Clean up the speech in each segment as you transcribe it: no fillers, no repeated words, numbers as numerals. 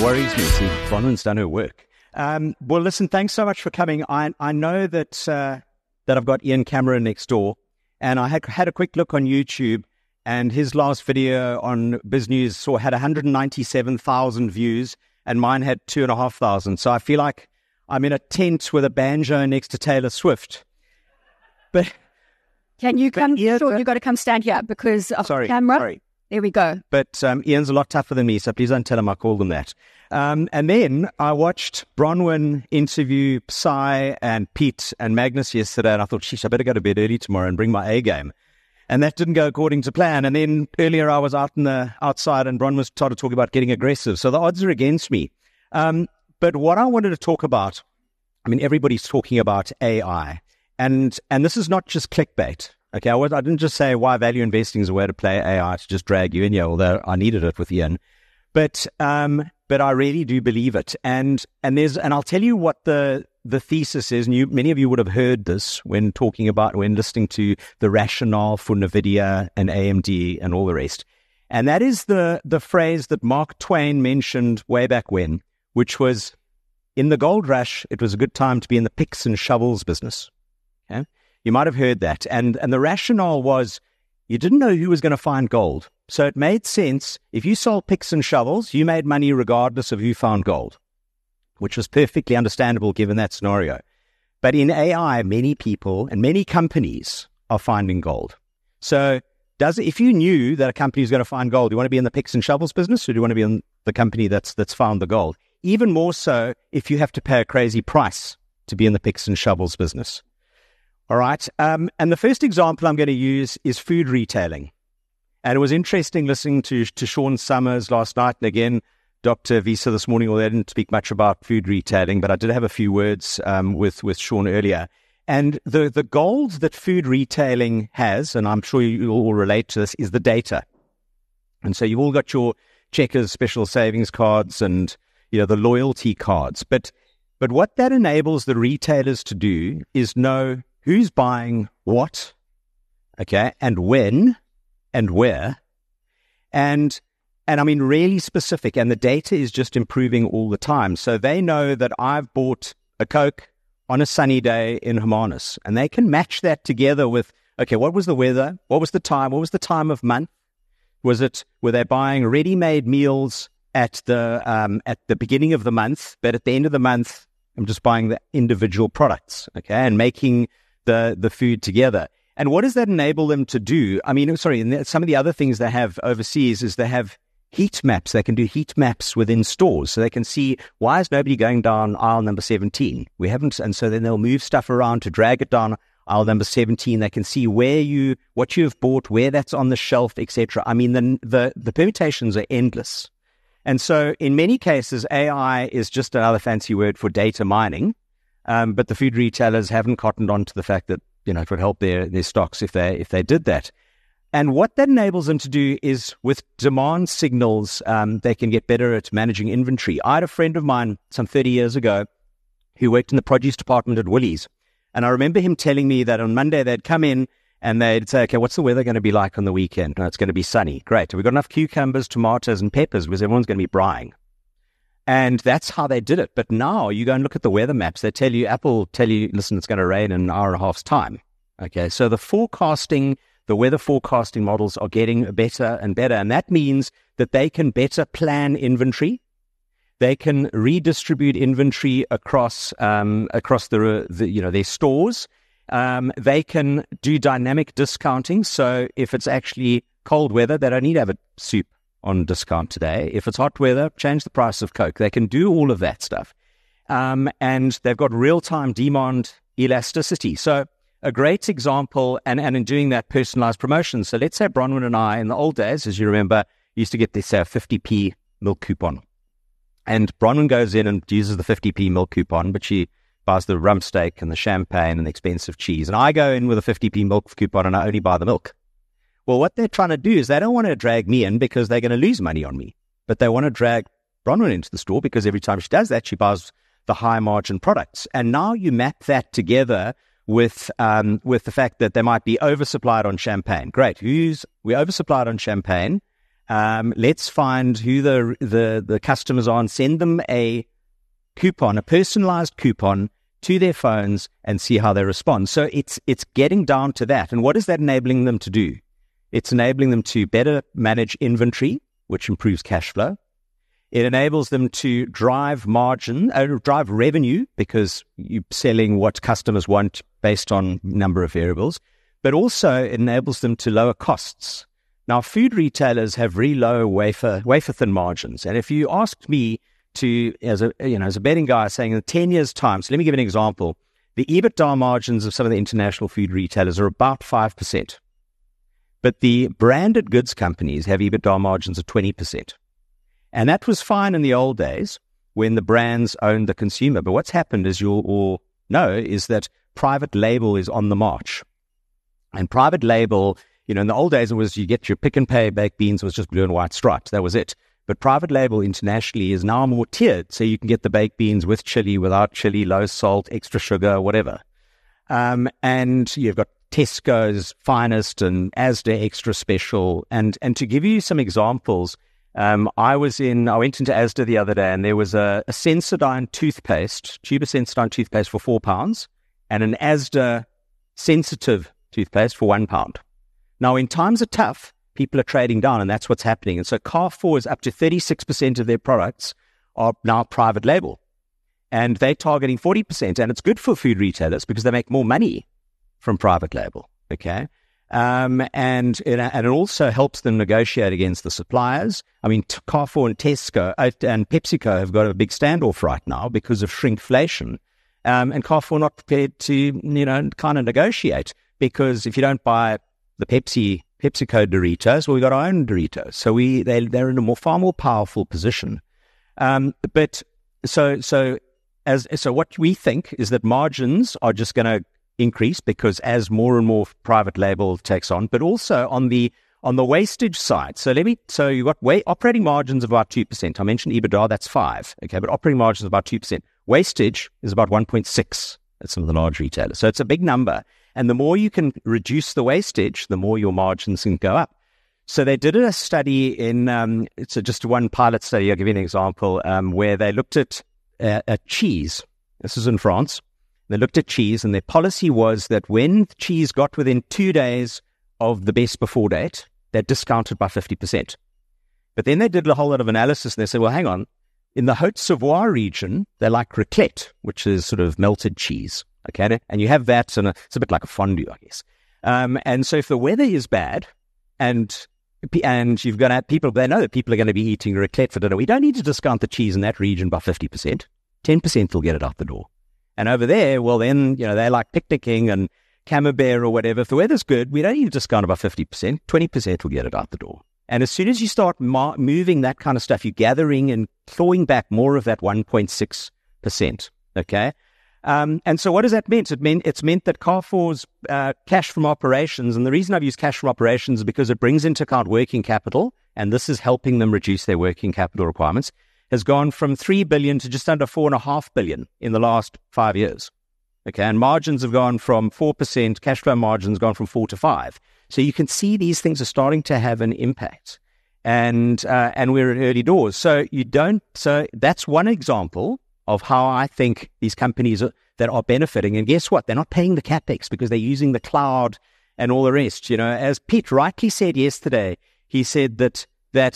worries me. See, Bronwyn's done her work. Well, listen, thanks so much for coming. I know that I've got Ian Cameron next door, and I had a quick look on YouTube, and his last video on BizNews had 197,000 views, and mine had 2,500. So I feel like I'm in a tent with a banjo next to Taylor Swift. But can you come? You've got to come stand here because of the camera. Sorry. There we go. But Ian's a lot tougher than me, so please don't tell him I called him that. And then I watched Bronwyn interview Psy and Pete and Magnus yesterday, and I thought, sheesh, I better go to bed early tomorrow and bring my A game. And that didn't go according to plan. And then earlier I was outside, and Bronwyn started talking about getting aggressive. So the odds are against me. But what I wanted to talk about, I mean, everybody's talking about AI, and this is not just clickbait. Okay, I didn't just say why value investing is a way to play AI to just drag you in here, although I needed it with Ian. But I really do believe it. And I'll tell you what the thesis is, and many of you would have heard this when listening to the rationale for NVIDIA and AMD and all the rest. And that is the phrase that Mark Twain mentioned way back when, which was, in the gold rush, it was a good time to be in the picks and shovels business. Okay? You might have heard that. And the rationale was you didn't know who was going to find gold. So it made sense. If you sold picks and shovels, you made money regardless of who found gold, which was perfectly understandable given that scenario. But in AI, many people and many companies are finding gold. So if you knew that a company is going to find gold, do you want to be in the picks and shovels business, or do you want to be in the company that's found the gold? Even more so if you have to pay a crazy price to be in the picks and shovels business. All right. And the first example I'm going to use is food retailing. And it was interesting listening to Sean Summers last night. And again, Dr. Visa this morning, although I didn't speak much about food retailing, but I did have a few words with Sean earlier. And the gold that food retailing has, and I'm sure you all relate to this, is the data. And so you've all got your Checkers special savings cards and, the loyalty cards. But what that enables the retailers to do is know who's buying what, okay, and when and where, and I mean really specific, and the data is just improving all the time. So they know that I've bought a Coke on a sunny day in Hermanus, and they can match that together with, okay, what was the weather? What was the time? What was the time of month? Were they buying ready-made meals at the beginning of the month, but at the end of the month, I'm just buying the individual products, okay, and making the food together. And what does that enable them to do? I mean, and some of the other things they have overseas is they have heat maps. They can do heat maps within stores, so they can see, why is nobody going down aisle number 17? We haven't, and so then they'll move stuff around to drag it down aisle number 17. They can see what you have bought, where that's on the shelf, etc. I mean, the permutations are endless. And so in many cases, AI is just another fancy word for data mining. But the food retailers haven't cottoned on to the fact that, it would help their stocks if they did that. And what that enables them to do is, with demand signals, they can get better at managing inventory. I had a friend of mine some 30 years ago who worked in the produce department at Woolies. And I remember him telling me that on Monday they'd come in and they'd say, okay, what's the weather going to be like on the weekend? No, it's going to be sunny. Great. We've got enough cucumbers, tomatoes, and peppers because everyone's going to be buying. And that's how they did it. But now you go and look at the weather maps. Apple tell you, listen, it's going to rain in an hour and a half's time. Okay, so the weather forecasting models are getting better and better. And that means that they can better plan inventory. They can redistribute inventory across their stores. They can do dynamic discounting. So if it's actually cold weather, they don't need to have a soup on discount today. If it's hot weather, change the price of Coke. They can do all of that stuff. And they've got real-time demand elasticity. So a great example, and in doing that, personalized promotions. So let's say Bronwyn and I, in the old days, as you remember, used to get this 50p milk coupon. And Bronwyn goes in and uses the 50p milk coupon, but she buys the rump steak and the champagne and the expensive cheese. And I go in with a 50p milk coupon and I only buy the milk. Well, what they're trying to do is they don't want to drag me in because they're going to lose money on me, but they want to drag Bronwyn into the store because every time she does that, she buys the high margin products. And now you map that together with the fact that they might be oversupplied on champagne. Great. We're oversupplied on champagne. Let's find who the customers are and send them a coupon, a personalized coupon to their phones and see how they respond. So it's getting down to that. And what is that enabling them to do? It's enabling them to better manage inventory, which improves cash flow. It enables them to drive drive revenue, because you're selling what customers want based on number of variables, but also it enables them to lower costs. Now, food retailers have really low wafer thin margins. And if you asked me to, as a betting guy, saying in 10 years' time, so let me give an example, the EBITDA margins of some of the international food retailers are about 5%. But the branded goods companies have EBITDA margins of 20%. And that was fine in the old days when the brands owned the consumer. But what's happened, as you'll all know, is that private label is on the march. And private label, in the old days, it was you get your Pick and Pay baked beans was just blue and white striped. That was it. But private label internationally is now more tiered. So you can get the baked beans with chili, without chili, low salt, extra sugar, whatever. And you've got Tesco's Finest and Asda Extra Special. And to give you some examples, I went into Asda the other day, and there was a Sensodyne toothpaste, Tuber Sensodyne toothpaste for £4, and an Asda sensitive toothpaste for £1. Now, in times are tough, people are trading down, and that's what's happening. And so Carrefour is up to 36% of their products are now private label, and they're targeting 40%. And it's good for food retailers because they make more money from private label. Okay. And it also helps them negotiate against the suppliers. I mean, Carrefour and Tesco and PepsiCo have got a big standoff right now because of shrinkflation. And Carrefour not prepared to, kind of negotiate, because if you don't buy the PepsiCo Doritos, well, we got our own Doritos. So they're in a far more powerful position. But so what we think is that margins are just going to increase, because as more and more private label takes on, but also on the wastage side. So you've got operating margins of about 2%. I mentioned EBITDA, that's 5%. Okay, but operating margins of about 2%. Wastage is about 1.6% at some of the large retailers. So it's a big number. And the more you can reduce the wastage, the more your margins can go up. So they did a study it's just one pilot study. I'll give you an example, where they looked at cheese. This is in France. They looked at cheese, and their policy was that when cheese got within 2 days of the best before date, they're discounted by 50%. But then they did a whole lot of analysis, and they said, well, hang on. In the Haute-Savoie region, they like raclette, which is sort of melted cheese. Okay, and you have that, and it's a bit like a fondue, I guess. And so if the weather is bad, and you've got to have people, they know that people are going to be eating raclette for dinner, we don't need to discount the cheese in that region by 50%. 10% will get it out the door. And over there, well, then, they like picnicking and camembert or whatever. If the weather's good, we don't need to discount it by 50%. 20% will get it out the door. And as soon as you start moving that kind of stuff, you're gathering and clawing back more of that 1.6%. Okay? And so what does that mean? It's meant that Carrefour's cash from operations, and the reason I've used cash from operations is because it brings into account working capital, and this is helping them reduce their working capital requirements, has gone from 3 billion to just under 4.5 billion in the last 5 years. Okay, and margins have gone from 4%, cash flow margins gone from 4 to 5. So you can see these things are starting to have an impact, and we're at early doors. So that's one example of how I think these companies that are benefiting. And guess what? They're not paying the capex because they're using the cloud and all the rest. As Pete rightly said yesterday, he said that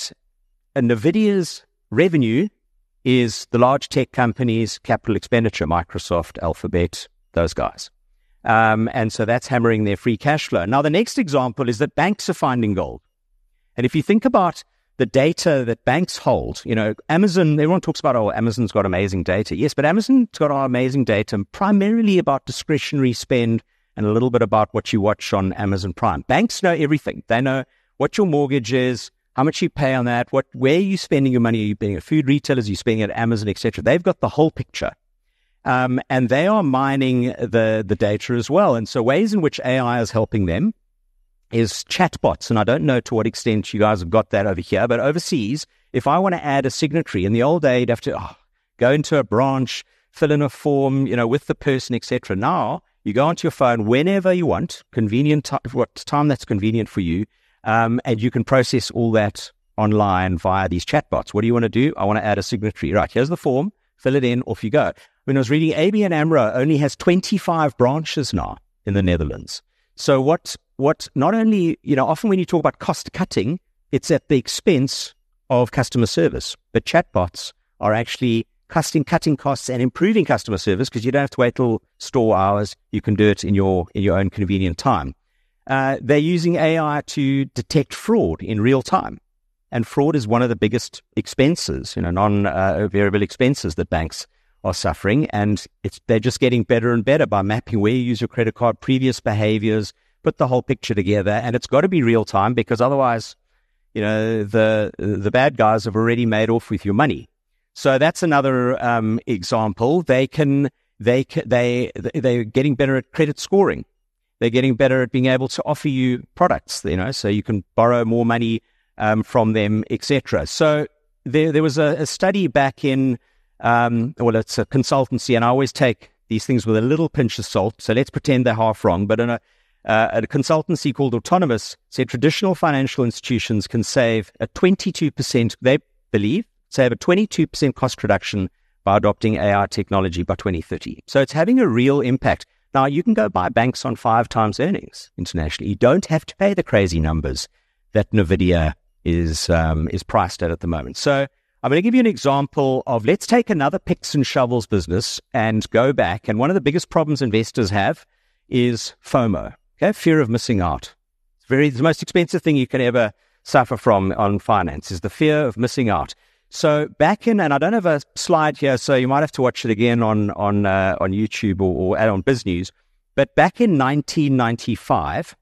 NVIDIA's revenue is the large tech companies' capital expenditure, Microsoft, Alphabet, those guys. And so that's hammering their free cash flow. Now, the next example is that banks are finding gold. And if you think about the data that banks hold, Amazon, everyone talks about, Amazon's got amazing data. Yes, but Amazon's got amazing data primarily about discretionary spend and a little bit about what you watch on Amazon Prime. Banks know everything. They know what your mortgage is, how much you pay on that, where are you spending your money? Are you spending at food retailers? Are you spending at Amazon, etc.? They've got the whole picture. And they are mining the data as well. And so ways in which AI is helping them is chatbots. And I don't know to what extent you guys have got that over here, but overseas, if I want to add a signatory, in the old day, you'd have to go into a branch, fill in a form, with the person, etc. Now, you go onto your phone whenever you want, convenient what time that's convenient for you, and you can process all that online via these chatbots. What do you want to do? I want to add a signatory. Right, here's the form. Fill it in, off you go. When I was reading, ABN AMRO only has 25 branches now in the Netherlands. So what not only, often when you talk about cost cutting, it's at the expense of customer service. But chatbots are actually cutting costs and improving customer service because you don't have to wait till store hours. You can do it in your own convenient time. They're using AI to detect fraud in real time. And fraud is one of the biggest expenses, non-variable expenses that banks are suffering. And they're just getting better and better by mapping where you use your credit card, previous behaviors, put the whole picture together. And it's got to be real time because otherwise, the bad guys have already made off with your money. So that's another example. They're getting better at credit scoring. They're getting better at being able to offer you products, so you can borrow more money from them, etc. So there was a study back in, it's a consultancy, and I always take these things with a little pinch of salt. So let's pretend they're half wrong. But in a consultancy called Autonomous said traditional financial institutions can save a 22%, they believe, save a 22% cost reduction by adopting AI technology by 2030. So it's having a real impact. Now, you can go buy banks on 5 times earnings internationally. You don't have to pay the crazy numbers that NVIDIA is priced at the moment. So I'm going to give you an example of, let's take another picks and shovels business and go back. And one of the biggest problems investors have is FOMO, fear of missing out. It's the most expensive thing you can ever suffer from on finance is the fear of missing out. So back in, and I don't have a slide here, so you might have to watch it again on YouTube or on BizNews. But back in 1995,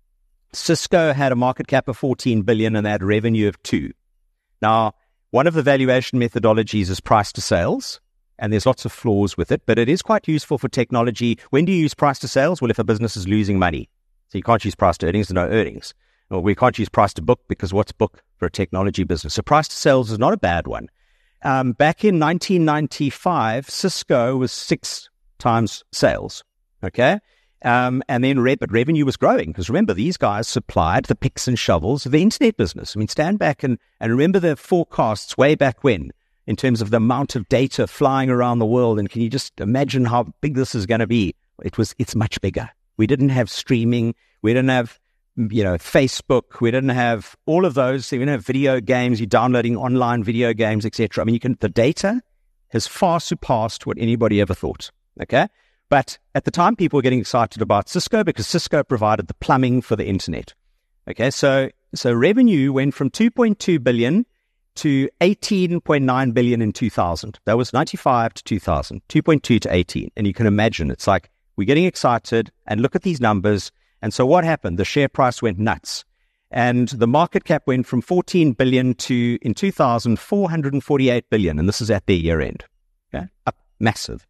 Cisco had a market cap of 14 billion and they had revenue of 2. Now, one of the valuation methodologies is price to sales, and there's lots of flaws with it, but it is quite useful for technology. When do you use price to sales? Well, if a business is losing money. So you can't use price to earnings, there's no earnings. Or we can't use price to book because what's book for a technology business? So price to sales is not a bad one. Back in 1995, Cisco was 6 times sales. Okay. And then but revenue was growing because remember, these guys supplied the picks and shovels of the internet business. I mean, stand back and remember the forecasts way back when in terms of the amount of data flying around the world. And can you just imagine how big this is going to be? It's much bigger. We didn't have streaming. We didn't have Facebook, we didn't have all of those. We didn't have video games, you're downloading online video games, etc. I mean, the data has far surpassed what anybody ever thought, okay? But at the time, people were getting excited about Cisco because Cisco provided the plumbing for the internet, okay? So revenue went from 2.2 billion to 18.9 billion in 2000. That was 95 to 2000, 2.2 to 18. And you can imagine, it's like we're getting excited and look at these numbers. And so what happened? The share price went nuts. And the market cap went from 14 billion to, in 2000, 448 billion. And this is at their year end. Okay? Up massive.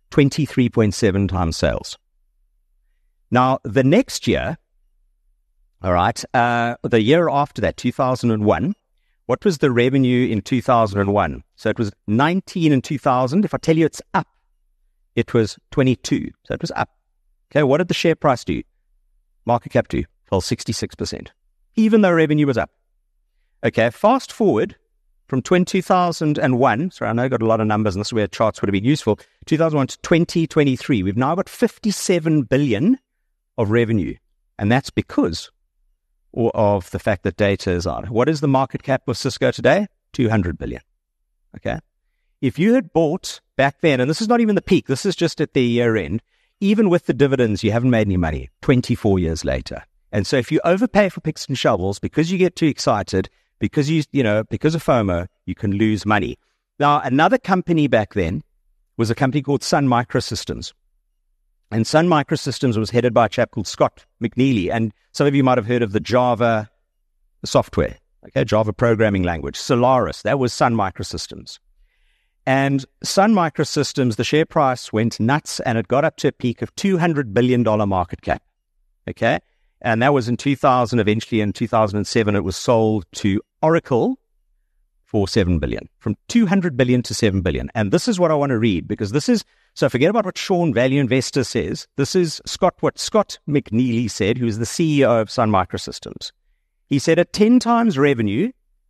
23.7 times sales. Now, the next year, all right, the year after that, 2001, what was the revenue in 2001? So it was 19 in 2000. If I tell you it's up, it was 22. So it was up. Okay, what did the share price do? Market cap fell 66%, even though revenue was up. Okay, fast forward from 2001, sorry, I know I got a lot of numbers and this is where charts would have been useful, 2001 to 2023, we've now got 57 billion of revenue. And that's because of the fact that data is out. What is the market cap of Cisco today? 200 billion. Okay. If you had bought back then, and this is not even the peak, this is just at the year end, even with the dividends, you haven't made any money 24 years later. And so if you overpay for picks and shovels because you get too excited, because because of FOMO, you can lose money. Now, another company back then was a company called Sun Microsystems. And Sun Microsystems was headed by a chap called Scott McNealy. And some of you might have heard of the Java software, okay, Java programming language, Solaris. That was Sun Microsystems. And Sun Microsystems, the share price went nuts and it got up to a peak of $200 billion market cap, okay? And that was in 2000. Eventually in 2007, it was sold to Oracle for $7 billion, from $200 billion to $7 billion. And this is what I want to read, because this is, so forget about what Sean, Value Investor, says. This is what Scott McNealy said, who is the CEO of Sun Microsystems. He said at 10 times revenue,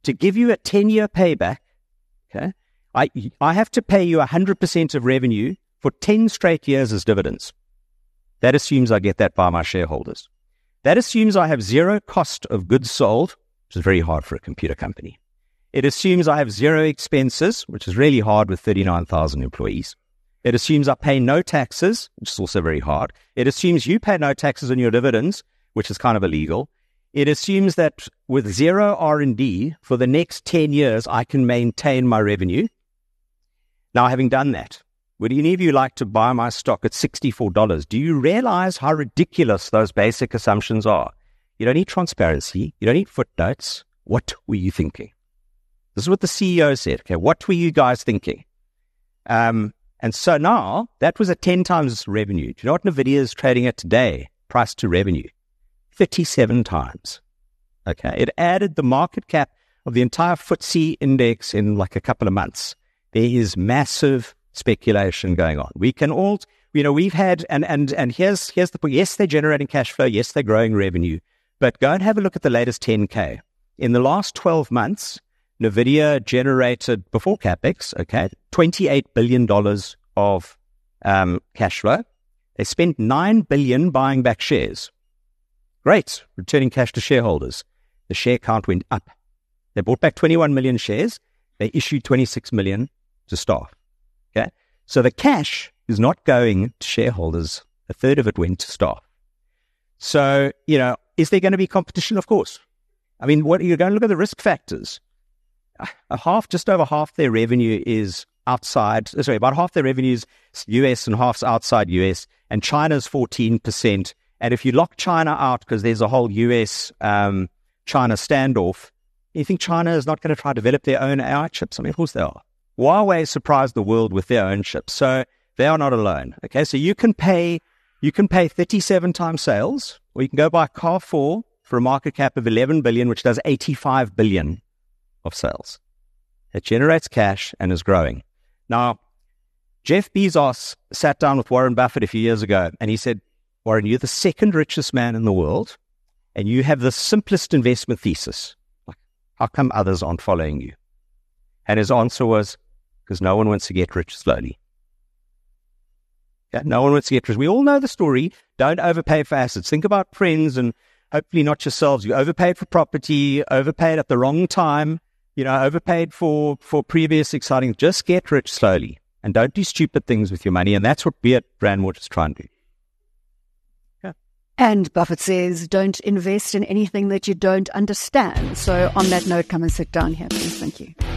to give you a 10-year payback, okay, I have to pay you 100% of revenue for 10 straight years as dividends. That assumes I get that by my shareholders. That assumes I have zero cost of goods sold, which is very hard for a computer company. It assumes I have zero expenses, which is really hard with 39,000 employees. It assumes I pay no taxes, which is also very hard. It assumes you pay no taxes on your dividends, which is kind of illegal. It assumes that with zero R&D for the next 10 years, I can maintain my revenue. Now, having done that, would any of you like to buy my stock at $64? Do you realize how ridiculous those basic assumptions are? You don't need transparency. You don't need footnotes. What were you thinking? This is what the CEO said. Okay, what were you guys thinking? And so now, that was at 10 times revenue. Do you know what NVIDIA is trading at today? Price to revenue. 37 times. Okay, it added the market cap of the entire FTSE index in like a couple of months. There is massive speculation going on. We can all, we've had, and here's the point. Yes, they're generating cash flow. Yes, they're growing revenue. But go and have a look at the latest 10K. In the last 12 months, NVIDIA generated, before CapEx, okay, $28 billion of cash flow. They spent $9 billion buying back shares. Great, returning cash to shareholders. The share count went up. They bought back 21 million shares. They issued 26 million to staff. Okay, so the cash is not going to shareholders. A third of it went to staff. So, is there going to be competition? Of course. I mean, what you're going to look at the risk factors. Just over half their revenue is outside. Sorry, about half their revenue is US and half's outside US. And China's 14%. And if you lock China out because there's a whole US-China standoff, you think China is not going to try to develop their own AI chips? I mean, of course they are. Huawei surprised the world with their own chips, so they are not alone. Okay, so you can pay 37 times sales, or you can go buy Carrefour for a market cap of 11 billion, which does 85 billion of sales. It generates cash and is growing. Now, Jeff Bezos sat down with Warren Buffett a few years ago, and he said, Warren, you're the second richest man in the world, and you have the simplest investment thesis. How come others aren't following you? And his answer was, because no one wants to get rich slowly. Yeah, no one wants to get rich. We all know the story. Don't overpay for assets. Think about friends and hopefully not yourselves. You overpaid for property, overpaid at the wrong time, overpaid for previous exciting. Just get rich slowly and don't do stupid things with your money. And that's what Beat Brandwood is trying to do. Yeah. And Buffett says, don't invest in anything that you don't understand. So on that note, come and sit down here, please. Thank you.